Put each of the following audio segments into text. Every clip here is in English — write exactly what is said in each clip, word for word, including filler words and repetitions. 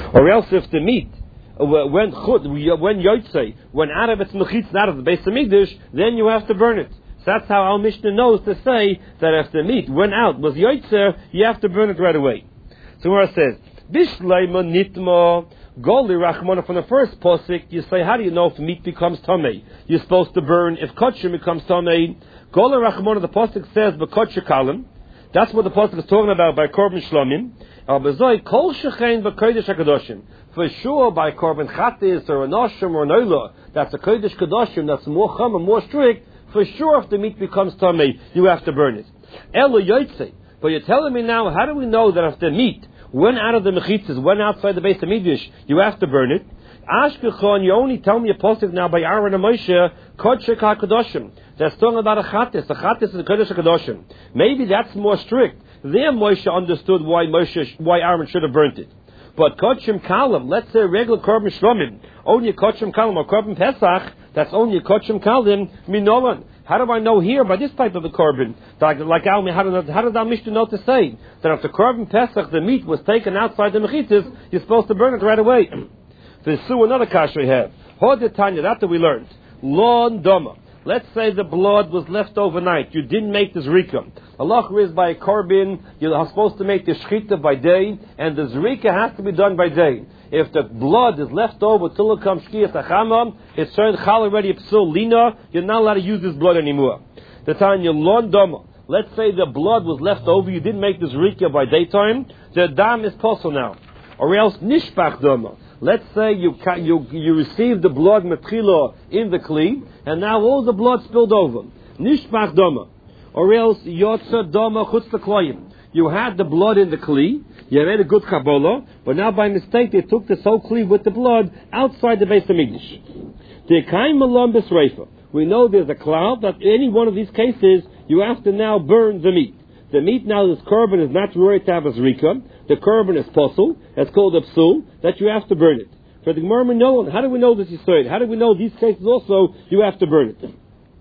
Or else if the meat when chud, when yotzei, when out of its mechitz, out of the Beis Hamikdash, then you have to burn it. So that's how our Mishnah knows to say that if the meat went out, was yotzei, you have to burn it right away. So where it says, Bishleima nitma, Goli Rachmana, from the first posik, you say, how do you know if meat becomes tamei? You're supposed to burn if kosher becomes tamei. Goli Rachmana, the posik says, b'kosher kalim. That's what the posik is talking about by korban shlomim. Al-bezoi, kol shechein b'kodesh hakadoshim. For sure, by korban chatis or an oshim or an oila, that's a kodesh kadoshim, that's more chum and more strict. For sure, if the meat becomes tamei, you have to burn it. Elo yotzei. But you're telling me now, how do we know that if the meat went out of the mechitzas, went outside the Beis Hamikdash, you have to burn it? Ashkechon, you only tell me a positive now by Aaron and Moshe, Kodesh HaKadoshim. That's talking about a chatis. A chatis is a Kodesh HaKadoshim. Maybe that's more strict. There Moshe understood why Moshe, why Aaron should have burnt it. But Kodshim Kalim, let's say regular Korban Shlomim, only a Kodshim Kalim or Korban Pesach, that's only a Kodshim Kalim, Minolan. How do I know here by this type of a Korban? Like, like how, how did how did our Mishnah know to say that if the Korban Pesach, the meat was taken outside the Mechitzas, you're supposed to burn it right away? There's another kasha we have. Hodetanya, that's what we learned. Lon Doma. Let's say the blood was left overnight. You didn't make the zrika. Allah is by a korban. You're supposed to make the shchita by day, and the zrika has to be done by day. If the blood is left over till it comes shkiyas achama, it's turned chal already psul lina. You're not allowed to use this blood anymore. The Tanya lon dama. Let's say the blood was left over. You didn't make the zrika by daytime. The dam is possible now, or else nishpach dama. Let's say you you you received the blood metchila in the kli, and now all the blood spilled over. Nishpach dama, or else yotza dama chutz lekloyim. You had the blood in the kli, you made a good kabbalah, but now by mistake they took this whole kli with the blood outside the Beis Hamikdash. The kaim malam b'sreifa. We know there's a cloud that in any one of these cases you have to now burn the meat. The meat now, this korban is not right to have a zrika. The korban is posel. That's called a psul. That you have to burn it. For the Gemara, no. How do we know this is so? How do we know these cases also you have to burn it?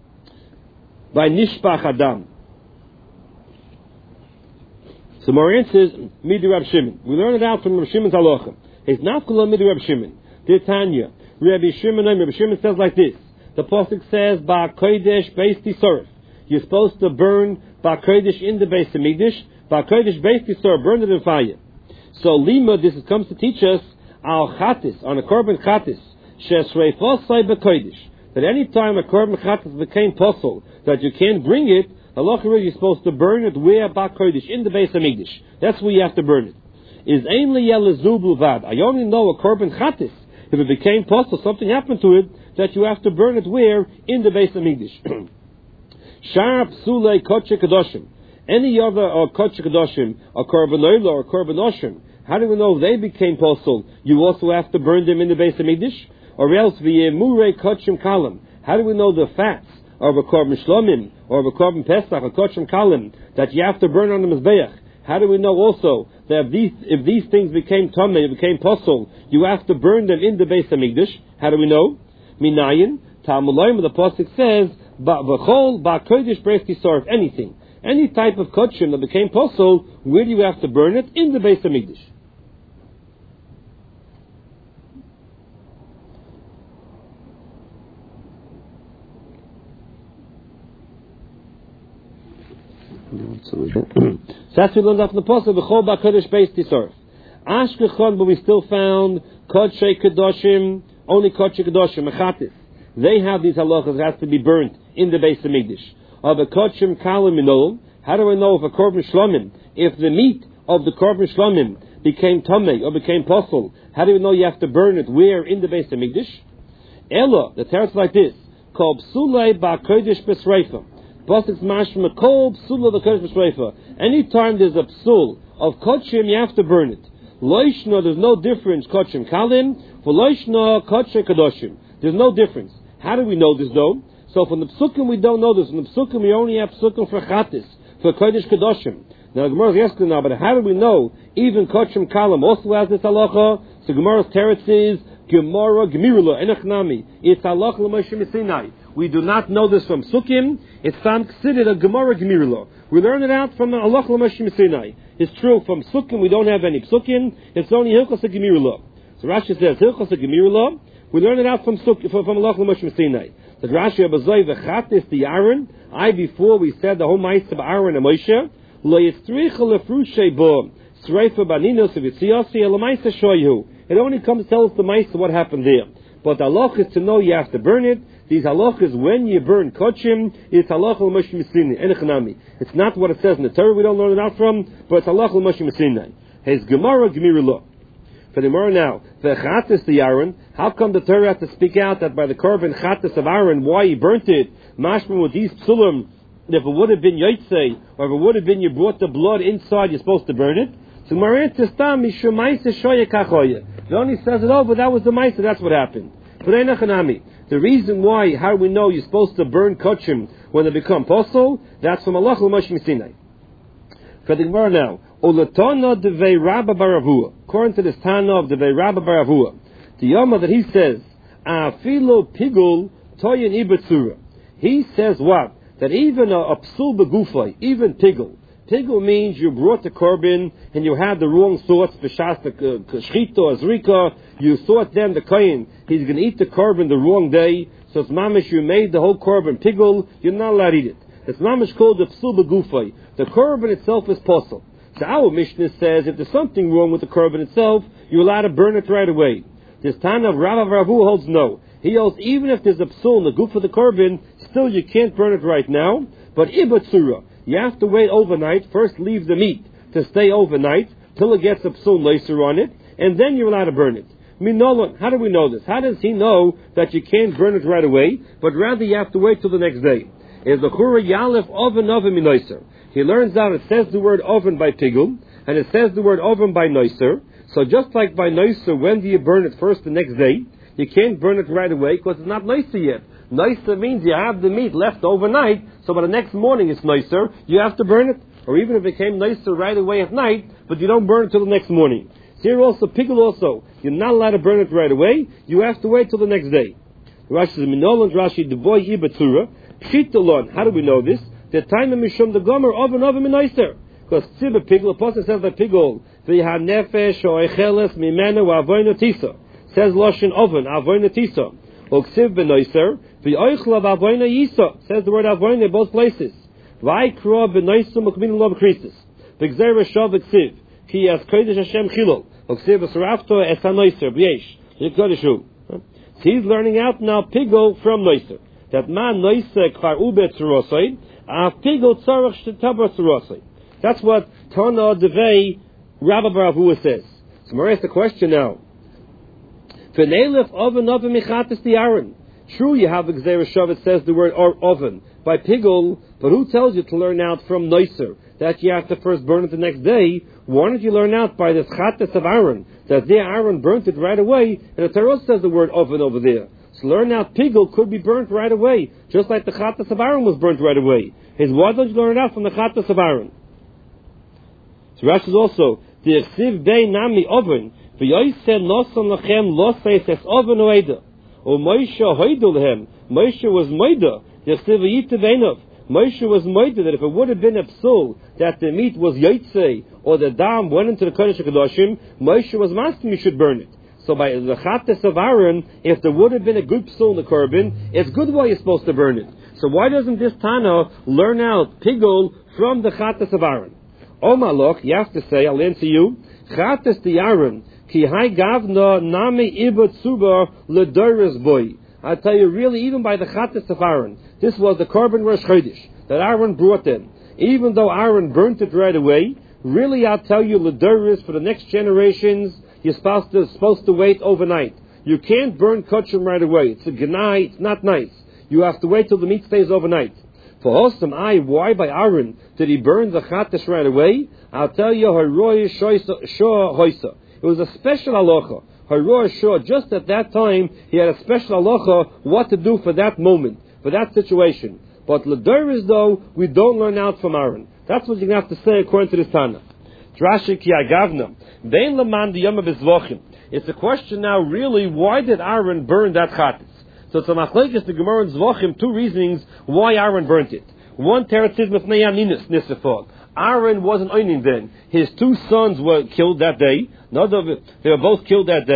By nishpach adam. So Moran says midi Rab Shimon. We learn it out from Rab Shimon's halacha. It's not kula midi Rab Shimon. Dear Tanya, Rabbi Shimon, Rabbi Shimon says like this. The pasuk says ba kodesh beis tisorif. You're supposed to burn ba kodesh in the Beis Hamikdash. Ba kodesh beis tisorif, burn it in fire. So lima, this comes to teach us al chatis on a korban chatis shesreifosai ba kodesh. That any time a korban chatis became possible that you can't bring it, Allah you're supposed to burn it where ba kodesh in the Beis Hamikdash. That's where you have to burn it. Is ainly yelezu bluvad. I only know a korban chatis if it became possible, something happened to it, that you have to burn it where in the Beis Hamikdash. Sharp Sule Kodesh Kadoshim. Any other or Kodesh Kadoshim, or Korban Oila or Korban Oshim, how do we know they became posel? You also have to burn them in the Beis Hamikdash? Or else V'yemurei Kodshim Kalim. How do we know the fats of a Korban Shlomim or of a Korban Pesach or Kodshim Kalim that you have to burn on the Mizbeach? How do we know also that if these if these things became tamei, became posel, you have to burn them in the Beis Hamikdash? How do we know? Minayin Talmulayim, the pasuk says V'chol ba kodesh beis tisorif, anything, any type of kodshim that became posel, where do you have to burn it? In the Beis Hamikdash. So that's what we learned from the pasuk V'chol ba kodesh beis tisorif. Ashkechon, but we still found kodshei kadoshim, only kodshei kadoshim mechatis. They have these halachas that has to be burnt in the Beis Hamikdash. Of a kodshim kalim minol. How do I know if a korban shlomim, if the meat of the korban shlomim became tamei or became posel? How do we know you have to burn it where in the Beis Hamikdash? Ella, the teretz like this: kol psulei ba kodesh b'sreifa. Pasuk's mashma kol psulei ba kodesh b'sreifa. Anytime there's a psul of kodshim, you have to burn it. Loishna, there's no difference. Kodshim kalim for loishna kodshei kadoshim. There's no difference. How do we know this though? So from the psukim we don't know this. From the psukim we only have psukim for chatis, for kodesh kadoshim. Now the Gemara is asking now, but how do we know even kodshim kalim also has this halacha? So Gemara's teretz is Gemara gemirula enachnami. It's halacha l'Moshe Sinai. We do not know this from psukim. It's some considered a Gemara gemirula. We learn it out from the halacha l'Moshe Sinai. It's true from psukim we don't have any psukim. It's only hilchos gemirula. So Rashi says, Hilchos Gemir Law, we learn it out from from Allah Moshe Sinai. The Rashi Abazoi v'chatis the Aaron. I before we said the whole mice of Aaron and Moshe. Lo yitzricha lefrushay bo sreifa baninos v'tziasi elamaisa shoyu. It only comes to tell us the mice of what happened there. But the halach is to know you have to burn it. These halachas when you burn kochim, it's halach Moshe Sinai enechanami. It's not what it says in the Torah. We don't learn it out from, but it's halach Moshe Sinai. His Gemara Gemir Law. For the Gemara now, the chatas the Aaron. How come the Torah has to speak out that by the korban chatas of Aaron, why he burnt it? Mashma with these psulim, if it would have been yotzei, or if it would have been you brought the blood inside, you're supposed to burn it. So Gemara Tistam Mishum Ma'aseh Shoya Kachoya. It only says it, oh, but that was the Ma'aseh, that's what happened. But Einachanami. The reason why, how do we know you're supposed to burn kochim when they become posel? That's from Allah Moshe Sinai. For the Gemara now, Olatana devei Rabba Baravua. According to this Tana of devei Rabba Baravua, the Yoma that he says, Afilo Pigul Toyin Ibatsura. He says what? That even a, a psul begufay, even pigul. Pigul means you brought the korban and you had the wrong sorts, b'shas the shchita, azrika. You thought then the kohen he's going to eat the korban the wrong day, so it's mamish you made the whole korban pigul. You're not allowed to eat it. It's mamish called the psul begufay. The korban itself is possible. So our Mishnah says if there's something wrong with the korban itself, you're allowed to burn it right away. This Tana of Rav Ravu holds no. He holds even if there's a psul in the goof of the korban, still you can't burn it right now. But ibatsura, you have to wait overnight. First leave the meat to stay overnight till it gets a psul laser on it, and then you're allowed to burn it. Minolan, how do we know this? How does he know that you can't burn it right away, but rather you have to wait till the next day? Is the chura yalef oven oven minoiser. He learns out it says the word oven by pigul, and it says the word oven by noiser. So just like by noiser, when do you burn it first the next day? You can't burn it right away because it's not noiser yet. Noiser means you have the meat left overnight, so by the next morning it's noiser, you have to burn it. Or even if it came noiser right away at night, but you don't burn it till the next morning. Here also, pigul also, you're not allowed to burn it right away, you have to wait till the next day. Rashi says, Minolan Rashi, the boy Ibatura, Pshitolon, how do we know this? The time of Mishum the Gomer oven oven noiser. Because Tzibah pigul, the Apostle says that pigul, V'yha nefesh o echeles mimena wa avoyna tisa. Says Loshin oven, avoyna tisa. Oksiv benoiser, v'yoichla v'avoyna yisa. Says the word avoyna in both places. V'aikra benoiser mukmin lov krisis. V'gzer v'shav v'ksiv. Ki as kodesh Hashem chilol. Oksiv v'sarafto es ha-noiser. B'yesh. Yikodeshu. He's learning out now pigul from noiser. That man noiser kvar ube tzurosay. A pigul tzarech shetabar tzurosay. That's what Tana Devei Rabba Baravua says. So we're asked the question now. V'neilef oven oven michatis the Aaron. True, you have Gzeira Shav, it says the word or oven by pigul, but who tells you to learn out from noiser that you have to first burn it the next day? Why don't you learn out by this chatas of Aaron that there Aaron burnt it right away, and the Torah says the word oven over there. So learn out pigul could be burnt right away, just like the chatas of Aaron was burnt right away. His why don't you learn out from the chatas of Aaron? So Rashi is also the Echsiv Bei Nami Oven v'Yoyse Noson Lachem Loseis Es Oven Oeda O Moshe Hoidul Lehem. Moshe was Moida the Echsiv Yitav Einov. Moshe was Moida that if it would have been a psul that the meat was Yotzei or the dam went into the Kodesh HaKadoshim, Moshe was masking you should burn it. So by the chatas of Aaron, if there would have been a good psul in the korban, it's good why you're supposed to burn it. So why doesn't this Tana learn out pigul from the chatas of Aaron? Oh Malach, you have to say, I'll answer you. Chatas the Aaron, ki hai gavna nami ibot suba ledoras boy. I tell you, really, even by the chatas of Aaron, this was the korban rosh chodesh that Aaron brought in. Even though Aaron burnt it right away, really, I'll tell you, ledoras for the next generations, you're supposed to, supposed to wait overnight. You can't burn kachim right away. It's a gnai. It's not nice. You have to wait till the meat stays overnight. For Hostam, I, why by Aaron did he burn the chatas right away? I'll tell you, Haroy Shah Hoisa. It was a special halacha. Haroy Shah, just at that time, he had a special halacha what to do for that moment, for that situation. But Ladoris, though, we don't learn out from Aaron. That's what you're going to have to say according to this Tana. Drashi ki agavna. Vein leman diyama bezvochim. It's a question now, really, why did Aaron burn that chatas? So it's a machlekes the Gemara in Zvachim, two reasons why Aaron burnt it. One, teretziv mefnei aninis nisafot. Aaron wasn't owning then. His two sons were killed that day. Not of it. They were both killed that day.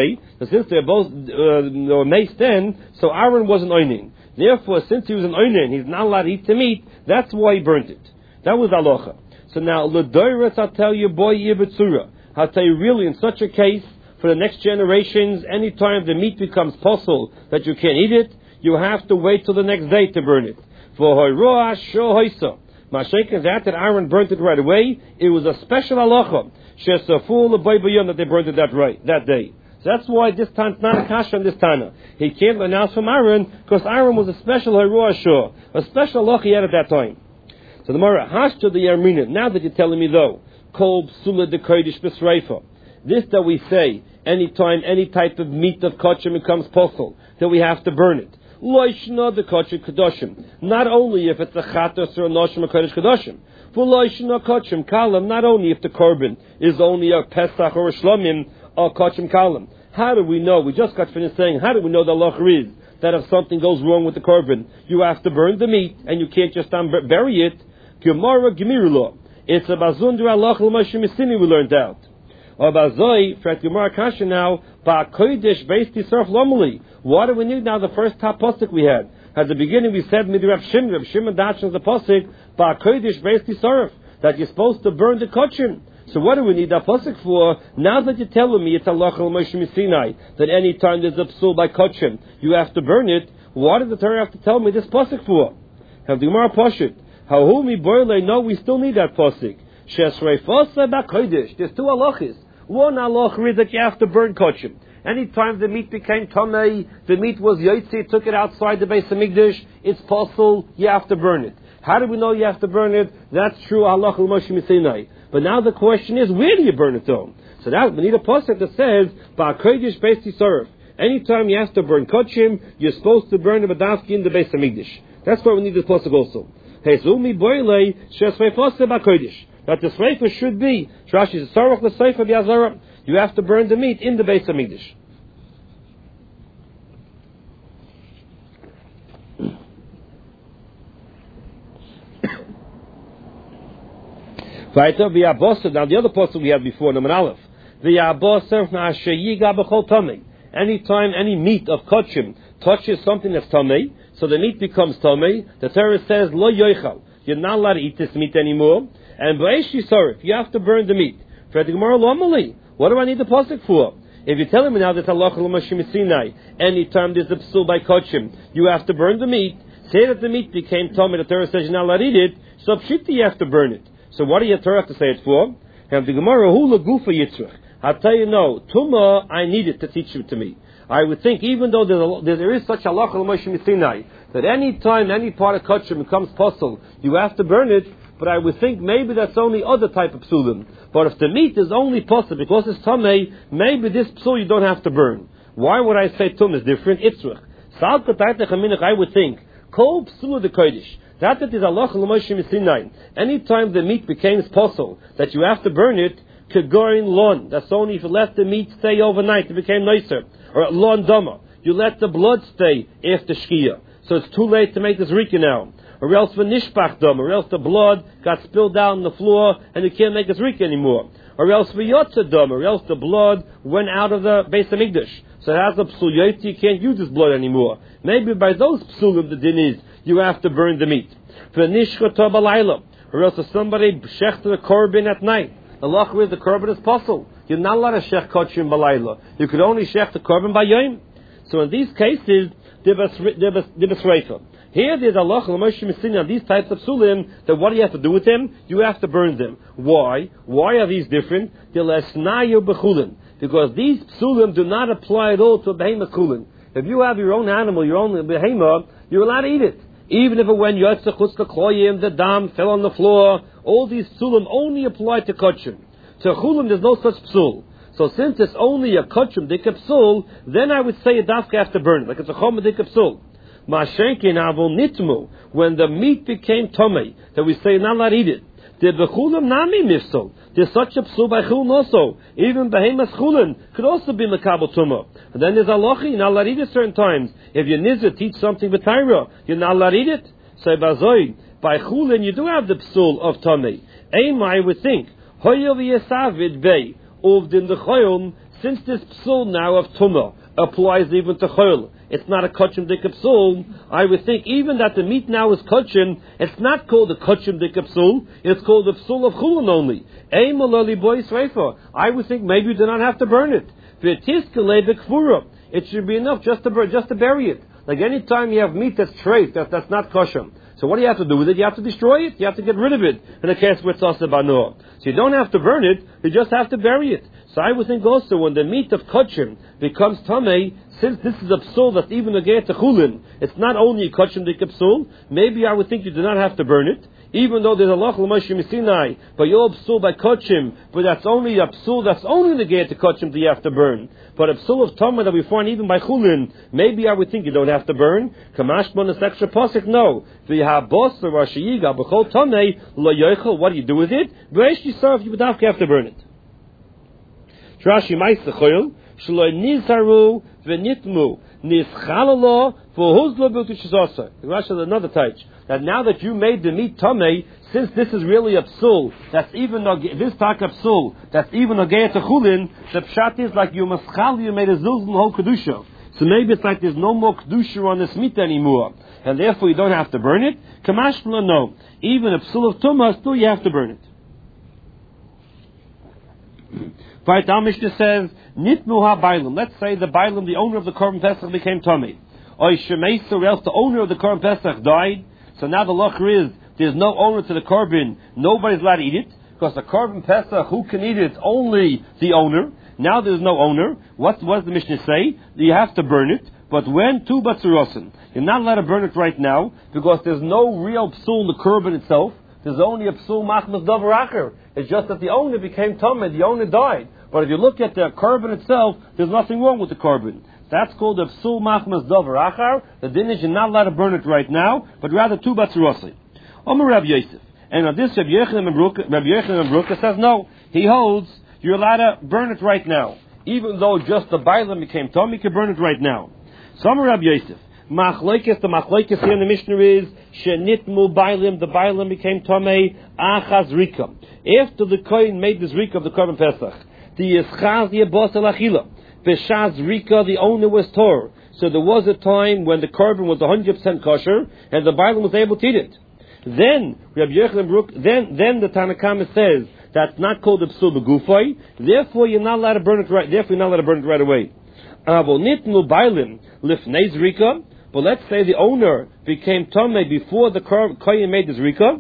But since they're both uh, were maced in, so Aaron wasn't oining. Therefore, since he was an oinen, he's not allowed to eat the meat. That's why he burnt it. That was halacha. So now, l'doiras, I'll tell you, boy, yibetzura. I'll tell you, really, in such a case, for the next generations, any time the meat becomes possible that you can't eat it, you have to wait till the next day to burn it. For hoiroah shohoisa. Mashenkin is that Aaron burnt it right away. It was a special halacha. Shesaful l'baybayom that they burnt it that right, that day. So that's why this time it's not a kasha on this Tana. He can't announce from Aaron because Aaron was a special hoiroah shor, a special halacha he had at that time. So the Mara hashta the Yarmina. Now that you're telling me though, kol psula de kodesh b'sreifa. This that we say, anytime any type of meat of kosher becomes possible, that we have to burn it. Loishna the kosher kadoshim. Not only if it's a chatos or a noshim or kodesh kadoshim. For loishna kosher kalam. Not only if the korban is only a pesach or a shlomim or kosher kalam. How do we know? We just got finished saying. How do we know the halacha is that if something goes wrong with the korban, you have to burn the meat and you can't just um, bury it? Gemara Gemirullah. It's a bazundra halacha l'moshe misini we learned out. Or bazoi for Gemara kasha now ba kodesh based surf lomali. What do we need now? The first top pasuk we had. At the beginning we said mid Rav Shimon, Rav Shimon dachshon the pasuk ba kodesh based surf that you're supposed to burn the kosher. So what do we need that pasuk for? Now that you're telling me it's halacha l'moshe misinai that any time there's a psul by kosher you have to burn it. What does the Torah have to tell me this pasuk for? Have the Gemara pashut. How mi boile? No, we still need that pasuk. Shesreifasa b'kodesh. There's two halachas. One halacha is that you have to burn kosher. Anytime the meat became tamei, the meat was yotzi, took it outside the Beis Hamikdash, it's possible, you have to burn it. How do we know you have to burn it? That's true, halacha l'moshe misinai. But now the question is, where do you burn it though? So that we need a pasuk that says, ba'kodesh beis tisaref. Anytime you have to burn kosher, you're supposed to burn the badavki in the Beis Hamikdash. That's why we need this pasuk also. Hezumi boile shesreifasa b'kodesh. That the sreifa should be Rashi says sarach the sreifa b'azara. You have to burn the meat in the Beis Hamikdash. Now the other pasuk we had before, number aleph. Anytime any meat of kosher touches something that's tamei, so the meat becomes tamei. The Torah says lo yoichal. You're not allowed to eat this meat anymore. And b'eish yisarif, you have to burn the meat. For the Gemara lomali, what do I need the pasuk for? If you're telling me now that halacha l'moshe misinai, anytime there's a psul by kosher, you have to burn the meat. Say that the meat became tamei. The Torah says you're not allowed to eat it. So pshita, you have to burn it. So what do you Torah have to say it for? And the Gemara hu legufa yitzrach. I'll tell you no, Tuma, I need it to teach it to me. I would think, even though there's a, there is such halacha l'moshe misinai, that any time any part of kosher becomes possible, you have to burn it, but I would think maybe that's only other type of psulim. But if the meat is only possible because it's tamei, maybe this psul you don't have to burn. Why would I say tum is different? Itzrach. I would think, kol psula de kodesh. That that is halacha l'moshe misinai. Anytime the meat becomes possible that you have to burn it, kegorin lon. That's only if you let the meat stay overnight, it became nicer. Or lon dama. You let the blood stay after shkia. So it's too late to make this rika now. Or else for nishpach dam, or else the blood got spilled down on the floor and you can't make this rika anymore. Or else for yotza dam, or else the blood went out of the Beis Hamikdash. So it has a psul yotzi, you can't use this blood anymore. Maybe by those psulim the din is, you have to burn the meat. For nishchata balayla, or else if somebody shechted the korban at night, the lach is the korban is possible. You're not allowed to shech kosher balayla. You could only shech the korban by yom. So in these cases, dibas reifa. Here there's Allah l'moshe misinai on these types of psulim, that what do you have to do with them? You have to burn them. Why? Why are these different? Because these psulim do not apply at all to a behemoth kulin. If you have your own animal, your own behemoth, you're allowed to eat it. Even if it went yotze chutz l'kloyim, the dam fell on the floor, all these psulim only apply to kosher. To chulim there's no such psul. So since it's only a kosher dika psul, then I would say a dafka have to burn it, like it's a chom dika psul. Mashenkin avol nitmu, when the meat became tomei, that we say not allowed to eat it. The bechulim nami mifsol. There's such a psul by chulin also. Even behemoth chulin could also be mekabel tumah. And then there's halacha, you're not allowed to eat it certain times. If your nizir teach something b'tayra, you're not allowed to eat it. So bazoi, by chulin you do have the psul of tomei. Aim I would think, hoyav yesavid bei, uvdin the choyum, since this psul now of tumah applies even to chol, it's not a kachim dik psul, I would think even that the meat now is kachim, it's not called a kachim dik psul, it's called a psul of chulun only. I would think maybe you do not have to burn it. It should be enough just to bur- just to bury it. Like any time you have meat that's treif, that, that's not kosher. So what do you have to do with it? You have to destroy it. You have to get rid of it. In a case where it's also banoah. So you don't have to burn it. You just have to bury it. So I would think also when the meat of kachim becomes tamei, since this is a psul that's even a get to chulin, it's not only a kachim dik psul. Maybe I would think you do not have to burn it. Even though there's a lach l'moshe misinai, but you're psul by kachim, but that's only a psul that's only the get to kachim that you have to burn. But a psul of tamei that we find even by chulin, maybe I would think you don't have to burn. Kamashmon is extra pasuk. No, v'habos v'rashiyiga b'chol tamei lo yochel. What do you do with it? V'esh yisarf, you would have to burn it. Rashi ma'aseh choil shelo nizaru v'nitmu nischalalo v'huzlo b'tushasasa. Rashi has another touch. That now that you made the meat tamei, since this is really a psul, that's even this type of psul, that's even a gei chulin, the pshat is like you maschal, you made a zilzul whole kedusha. So maybe it's like there's no more kedusha on this meat anymore, and therefore you don't have to burn it. Kamashla, no. Even a psul of tumah, still you have to burn it. Right, our Mishnah says, Nitnu ha-bailim. Let's say the bailim, the owner of the Korban Pesach, became tamei. Or shemeisa, or else the owner of the Korban Pesach died. So now the locher is, there's no owner to the korban, nobody's allowed to eat it, because the korban Pesach, who can eat it? Only the owner. Now there's no owner. What, what does the Mishnah say? You have to burn it, but when? Tu batzurosin. You're not allowed to burn it right now, because there's no real psul in the korban itself. There's only a psul machmas davar acher. It's just that the owner became tamei, the owner died. But if you look at the korban itself, there's nothing wrong with the korban. That's called a psul machmas davar achar. The din is you're not allowed to burn it right now, but rather tu batzurosin. Omer Rabbi Yosef. And on this, Rabbi Yochanan Bruka says no. He holds you're allowed to burn it right now. Even though just the bailim became tamei, you can burn it right now. So Omer Rabbi Yosef. Machlokes, the machlokes here in the Mishnah is shenitmu bailim, the bailim became tamei achaz rika. After the kohen made this rika of the korban Pesach, the yischaz yebos el achila. B'shaz rika, the owner was tor. So there was a time when the korban was one hundred percent kosher, and the bailim was able to eat it. Then Rabbi Yochanan Brook, then then the Tanakama says that's not called a psul begufay. Therefore, you're not allowed to burn it right. Therefore, you're not allowed to burn it right away. Avol nitnu bailim lifnei zrika. But let's say the owner became tamei before the kohen made this rika.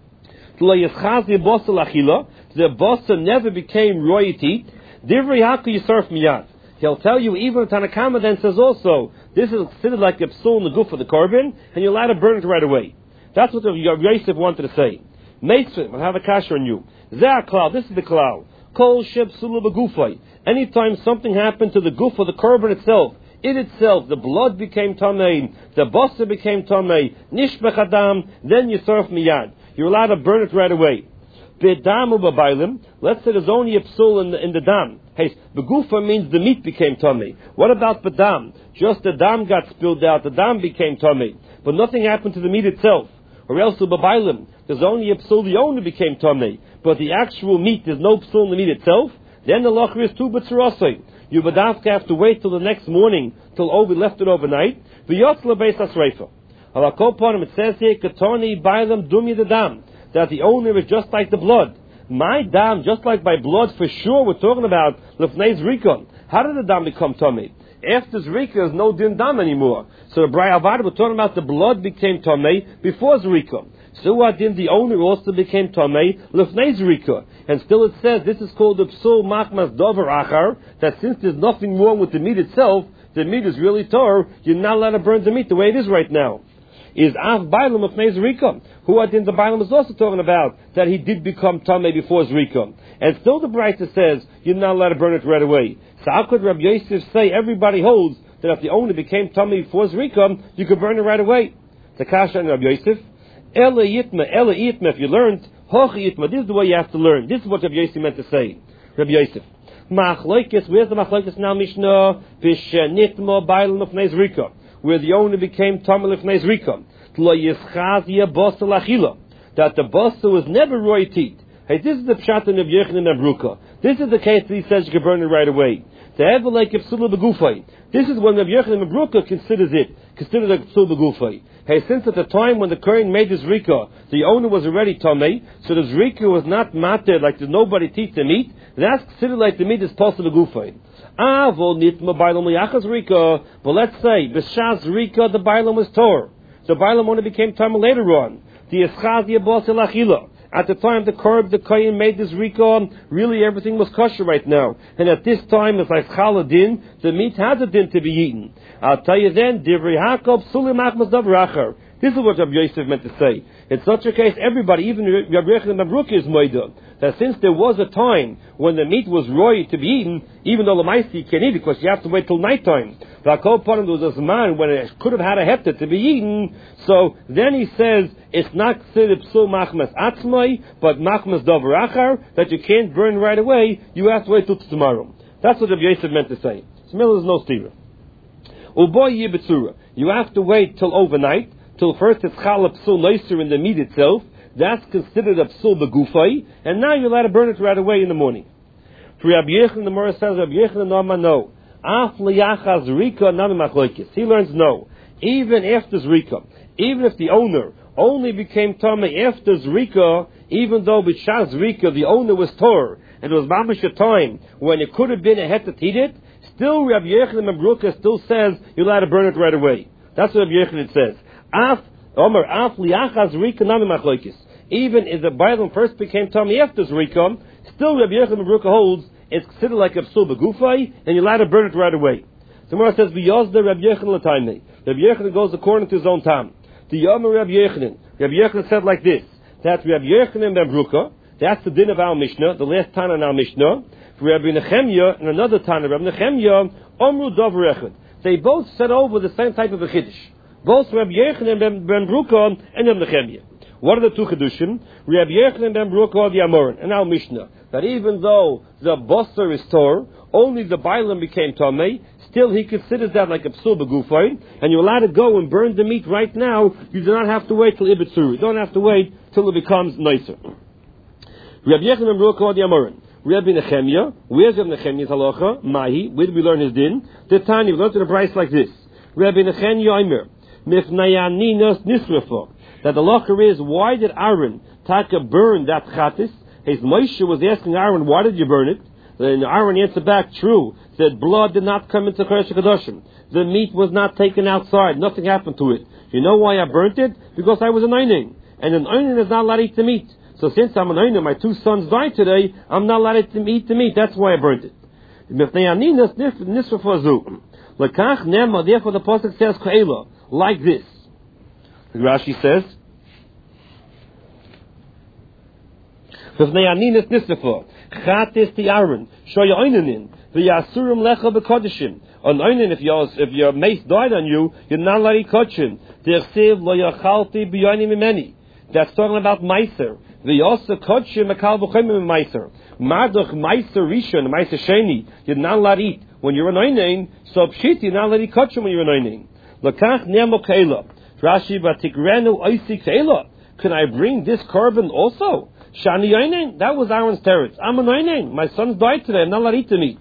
The bossa never became royalty. Divrei haku yisarf miyad. He'll tell you, even Tanakama then says also, this is considered like a psul in the goof of the korban, and you're allowed to burn it right away. That's what Yosef wanted to say. Meitzvim, I'll have a kasha on you. Zeh klal, this is the klal. Kol sheb psulu b'gufay. Anytime something happened to the goof of the korban itself, it itself, the blood became tamei, the bossa became tamei, nishbech adam, then you surf miyad. You're allowed to burn it right away. B'dam u'b'bailim, let's say there's only a psul in the, in the dam. Hey, begufa means the meat became tamei. What about b'dam? Just the dam got spilled out, the dam became tamei, but nothing happened to the meat itself. Or else b'bailim, there's only a psul, the owner became tamei, but the actual meat, there's no psul in the meat itself. Then the locher is tu b'tzurosei. You would have to wait till the next morning, till oh, we left it overnight. V'yotzla beis asreifa. Alakoponim, it says here, katoni bailam dumi the dam, that the owner is just like the blood. My dam, just like my blood, for sure, we're talking about lefnei zrika. How did the dam become tamei? After zrika, there's no din dam anymore. So the Bray Avad, we're talking about the blood became tamei before zrika. So what din the owner also became tamei lefnei zrika. And still it says this is called the psul machmas davar achar, that since there's nothing wrong with the meat itself, the meat is really tor, you're not allowed to burn the meat the way it is right now. Is av bailam of zrika, who I think the bailam is also talking about, that he did become tamei before zrika. And still the Brayta says you're not allowed to burn it right away. So how could Rabbi Yosef say everybody holds that if the owner became tamei before zrika, you could burn it right away? The kasha and Rabbi Yosef, Ela yitma, Ela yitma, if you learned, Hochi yitma, this is the way you have to learn. This is what Rabbi Yosef meant to say. Rabbi Yosef. Machlokes, where's the machlokes now, Mishnah? Vishenitma bailam of zrika, where the owner became tamei lefnei zrika. Tlo yischazia bossa lachila, that the bossa was never roy teeth. Hey, this is the pshat in Rabbi Yochanan and Bruka. This is the case that he says you can burn it right away. The ever like psula begufay. This is when Rabbi Yochanan and Bruka considers it, considers it psula begufay. Hey, since at the time when the Kohen made this rika, the owner was already tamei, so the rika was not matter, like there's nobody teach the meat, that's considered like the meat is possible begufay. Avol nitma bailam liyachas rika, but let's say, b'shaz rika, the bailam was tor. The bailam only became tamei later on. The eschazia bos elachila. At the time the Korb, the Kohen made this rika, really everything was kosher right now. And at this time, it's like chala din, the meat has a din to be eaten. I'll tell you then, divrei Hakob sulim achmas davracher. This is what Rabbi Yosef meant to say. In such a case, everybody, even Rabbi Yochanan ben Bruka, is moida, that since there was a time when the meat was roy to be eaten, even though the maisi you can't eat it because you have to wait till nighttime. The Akol Parim, there was a man when it could have had a hepta to be eaten, so then he says, it's not considered psul machmas atzmai, but machmas davar achar, that you can't burn right away, you have to wait till tomorrow. That's what Rabbi Yosef meant to say. Smell is no stira. Uboy yibetzura. You have to wait till overnight, till first it's chala psul noiser in the meat itself. That's considered a psul begufay, and now you're allowed to burn it right away in the morning. For Rabbi Yochanan, the Morah says, Rabbi Yochanan no no. Af liyachas rika nami machloikis. He learns no. Even after zrika, even if the owner only became tamei after zrika, even though b'shaz zrika the owner was tor, and it was mamish a time when it could have been a heter to eat it, still Rabbi Yochanan ben Bruka still says you're allowed to burn it right away. That's what Rabbi Yochanan says. Af Omer af liyachas rika nami machloikis. Even if the Bible first became tamei after zrika, still Rabbi Yochanan ben Bruka holds it's considered like a psul begufay, and you're allowed to burn it right away. The Gemara says, "V'yozda Rabbi Yochanan l'taimei." Rabbi Yochanan goes according to his own time. The Yomer Rabbi Yochanan. Rabbi Yochanan said like this: that Rabbi Yochanan ben Bruka, that's the din of our Mishnah, the last time in our Mishnah. For Rabbi Nechemya and another time of Rabbi Nechemya, Omru Dover Echad. They both said over the same type of a chiddush. Both Rabbi Yochanan ben, ben Bruka and Rabbi Nechemya. What are the two chedushim? Rabbi Yochanan ben Bruka the Amoran and our Mishnah. That even though the bosser is tor, only the bailam became tamei, still he considers that like a psul begufay, and you're allowed to go and burn the meat right now. You do not have to wait till ibitzur. You don't have to wait till it becomes nicer. Rabbi Yochanan ben Bruka the Amoran. Rabbi Nechemya, where's Rabbi Nechemya's halacha? Mahi, where did we learn his din? The Tanya, we learned in a price like this. Rabbi Nechemya Aimer, mifnayaninos nisrafa. That the halacha is, why did Aaron taka burn that chatis? His Moshe was asking Aaron, why did you burn it? And Aaron answered back, true, that blood did not come into Kodesh HaKadoshim. The meat was not taken outside. Nothing happened to it. You know why I burnt it? Because I was an Eining. And an Eining is not allowed to eat the meat. So since I'm an Eining, my two sons died today, I'm not allowed to eat the meat. That's why I burnt it. Therefore the Pasuk says, like this. Rashi says, V'vnei nisnifah, chatis ti Aaron, shoya oinanin, v'yasurim lecha b'kodeshim. On oinin, if your if your mace died on you, you're not allowed to eat kodeshim. T'echsev lo yachalti b'yonim imeni. That's talking about meiser. V'yosa kodeshim akal b'choimim meiser. Mardoch meiser rishon, meiser sheni. You're not allowed to eat when you're an oinin. So pshit, you're not allowed to eat kodeshim when you're an oinin. L'kach nemo keila. Rashi v'tikrenu oisi keila. Can I bring this korban also? Shani Yoinen, that was Aaron's teretz. I'm an Yoinen. My sons died today. I'm not allowed to eat the meat.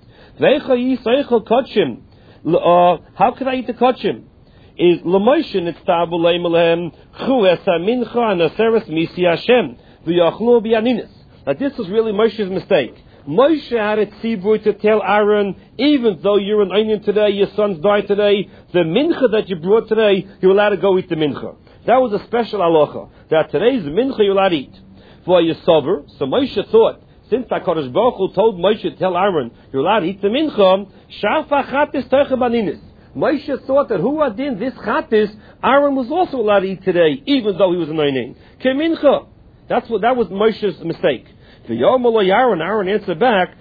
How can I eat the kodshim? Is l'moishin it's tabu leimelem chu es mincha anaseres misi Hashem v'yachlu b'yaninis. Now this was really Moshe's mistake. Moshe had a tzibur to tell Aaron, even though you're an onion today, your sons died today, the mincha that you brought today, you're allowed to go eat the mincha. That was a special halacha. That today's mincha you're allowed to eat. For Yisover, so Moshe thought, since HaKadosh Baruch Hu told Moshe to tell Aaron, you're allowed to eat the mincha, shafa chatis toicha baninis. Moshe thought that who adin this chatis, Aaron was also allowed to eat today, even though he was an oinin. Ke mincha. That's what, that was Moshe's mistake. Aaron, Aaron answered back,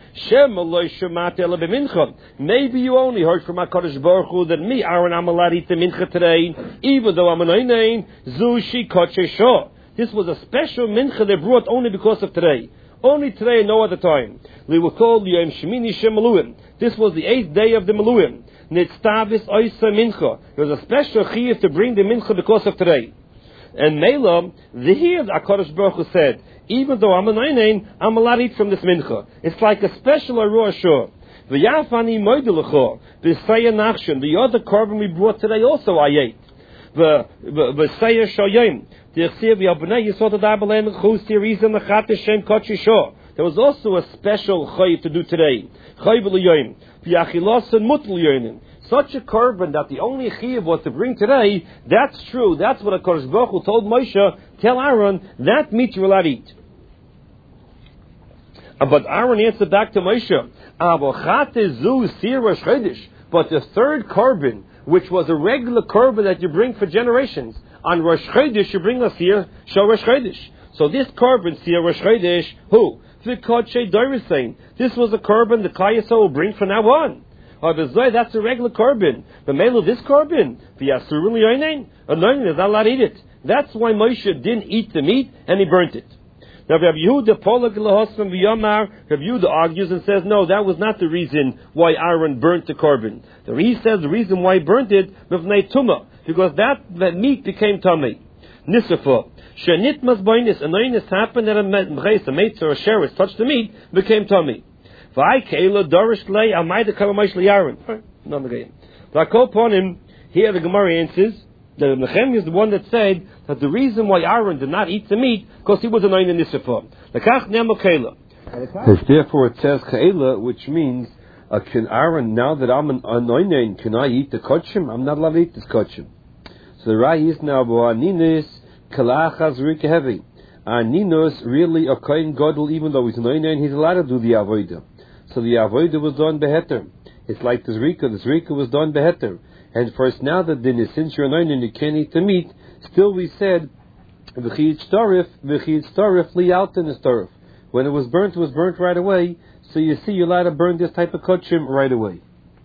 maybe you only heard from HaKadosh Baruch Hu that me, Aaron, I'm allowed to eat the mincha today, even though I'm an oinin. Zushi koche shah. This was a special mincha they brought only because of today. Only today and no other time. We were called Yom Shemini Shem Meluim. This was the eighth day of the Meluim. Nitztavis Oisa Mincha. There was a special chiyuv to bring the mincha because of today. And Mela, the here the HaKadosh Baruch Hu said, even though I'm an einin, I'm allowed to eat from this mincha. It's like a special Aruah Shor. The Yafani Moidelecho, the Saya Nachshon, the other korban we brought today also I ate. The the Saya Shoyim, the Chsiv Yabnei Yisod Adabalein Chus Tirizim Lechat Shem Kochi Shor. There was also a special chayiv to do today. Chayiv l'yoyim, v'achilos and mut l'yoyim. Such a korban that the only chayiv was to bring today. That's true. That's what a Kodesh Baruch Hu told Moshe. Tell Aaron that meat you're allowed to eat. But Aaron answered back to Moshe, but the third korban, which was a regular korban that you bring for generations, on Rosh Chodesh you bring a seer shel Rosh Chodesh. So this korban seer Rosh Chodesh, who this was a korban the Klal Yisrael will bring from now on. That's a regular korban. The male of this korban, the Asur l'yonein, a learning is not allowed to eat it. That's why Moshe didn't eat the meat and he burnt it. Now Rabbi Yehuda Polak Lahosam v'Yamar, Rabbi Yehuda argues and says, no, that was not the reason why Aaron burnt the korban. The he says the reason why he burnt it b'fnei tumah, because that, that meat became tamei. Nisafa, shenit masboinis, a noinis happened that a mechais, a maitz or a sheretz touched the meat, became tamei. V'ai keila dorish lei amayda kalamash liyaron. None again. But I call upon him. Here the Gemara answers. The Nechem is the one that said that the reason why Aaron did not eat the meat because he was an oinen nisafah. Lekach nemo keila. Therefore it says keila, which means uh, can Aaron, now that I'm an oinen, can I eat the kochim? I'm not allowed to eat this kochim. So the Rai is now bo'aninis kalachas rikehevi. Aninos really a kohen gadol, even though he's an oinen, he's allowed to do the avodah. So the avodah was done beheter. It's like the zrika. The zrika was done beheter. And first, now that din is, since you're anointed and you can't eat the meat, still we said, v'chiyit starif, v'chiyit starif, liyaltin is starif. When it was burnt, it was burnt right away. So you see, you're allowed to burn this type of kochim right away.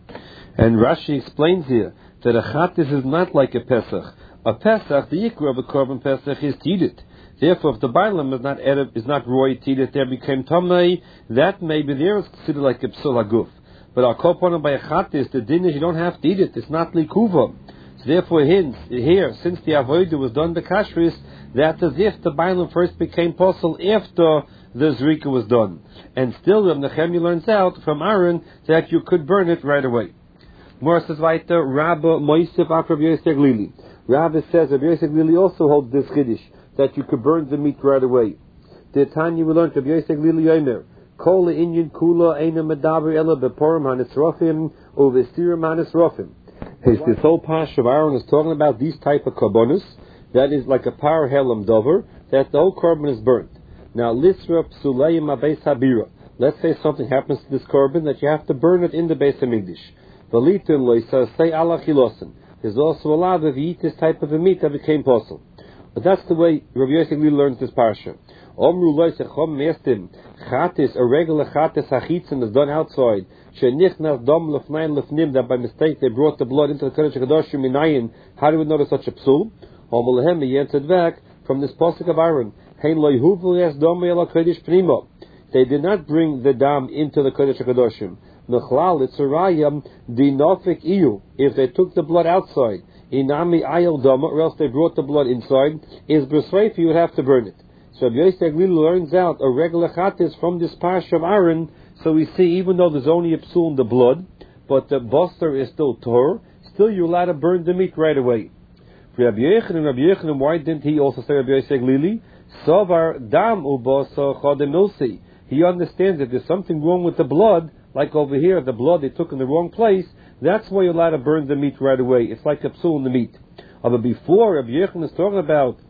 And Rashi explains here that a chatis is not like a pesach. A pesach, the ikra of a korban pesach is to eat it. Therefore, if the bailam is not edib, is not roy to eat it, there became tamei, that maybe there is considered like a psul haguf. But our koponim by a chatis, the din is you don't have to eat it. It's not likuva. So therefore, hence, here, since the avodah was done by kashris, that's as if the bailam first became possible after the zrika was done. And still, Rav Nechemia learns out from Aaron that you could burn it right away. More says weiter, Rabba Moisef Ak Rabbi Yosef Glili. Rabba says Rabbi Yosef Glili also holds this chiddush that you could burn the meat right away. The Tanya we learned Rabbi Yosef Glili Yomer. Kol inyan kula eina medaber ela beporim hanisrofim uvesirim hanisrofim. This whole pash of Aaron is talking about these type of korbanos that is like a par helam dover that the whole korban is burnt. Now lisra psuleim abeis habira. Let's say something happens to this korban that you have to burn it in the Beis Hamikdash. V'litin loisa say ala chilosin. There's also allowed if you eat this type of a meat that became possible. But that's the way Rabbi Yosef learns this parsha. Omru loisechom mestim chatis, a regular chatis hachitzin is done outside. Shenichnas dom lefnayin lefnim, that by mistake they brought the blood into the Kodesh HaKadoshim minayin. How do we notice such a psul? Omalehem he answered back from this pasuk of Aaron. Hein loyhuvu es dom ela kodesh pnima. They did not bring the dam into the Kodesh HaKadoshim. Nechlal it's a rayam dinofik iyu. If they took the blood outside, inami ayel dama, or else they brought the blood inside, is b'sreif, you would have to burn it. So Rabbi Yosef learns out a regular chatis from this parsha of Aaron. So we see, even though there's only a psul in the blood, but the basar is still tor, still you're allowed to burn the meat right away. For Rabbi Yechanan, Rabbi Yechanan, why didn't he also say Rabbi Yosef Lili? Savar dam ubasa chadem milsi. He understands that there's something wrong with the blood, like over here, the blood they took in the wrong place. That's why you're allowed to burn the meat right away. It's like a psul in the meat. Uh, but before, Rabbi Yechanan is talking about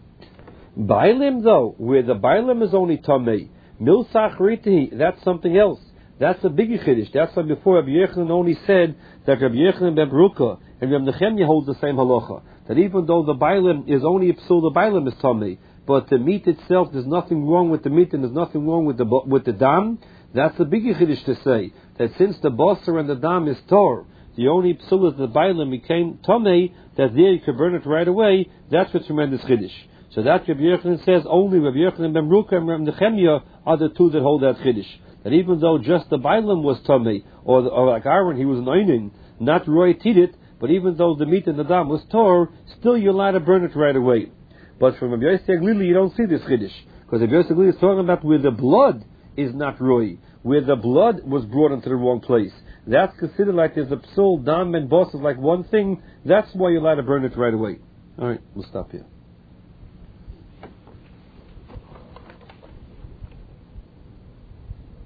Bailim, though, where the Bailim is only Tamei. Milsach Ritihi, that's something else. That's a biggie chiddush. That's why before Rabbi Yechanan only said that Rabbi Yechanan ben Beruka and Rabbi Nechemia holds the same halacha. That even though the Bailim is only a psul, the Bailim is Tamei. But the meat itself, there's nothing wrong with the meat and there's nothing wrong with the with the dam. That's a biggie chiddush to say that since the basar and the dam is tor, the only psul is the Bailim became Tamei, that there you can burn it right away. That's a tremendous chiddush. So that Rabbi Yechanan says only Rabbi Yechanan ben Beruka and Rabbi Nechemia are the two that hold that chiddush. That even though just the Bailim was tamei, or, or like Aaron, he was an oinin, not roy tidit, but even though the meat and the dam was tor, still you're allowed to burn it right away. But from Rabbi Yosef Glili, you don't see this chiddush, Because Rabbi Yosef is talking about where the blood is not roi, where the blood was brought into the wrong place. That's considered like there's a psul, dam, and boss is like one thing. That's why you're allowed to burn it right away. All right, we'll stop here.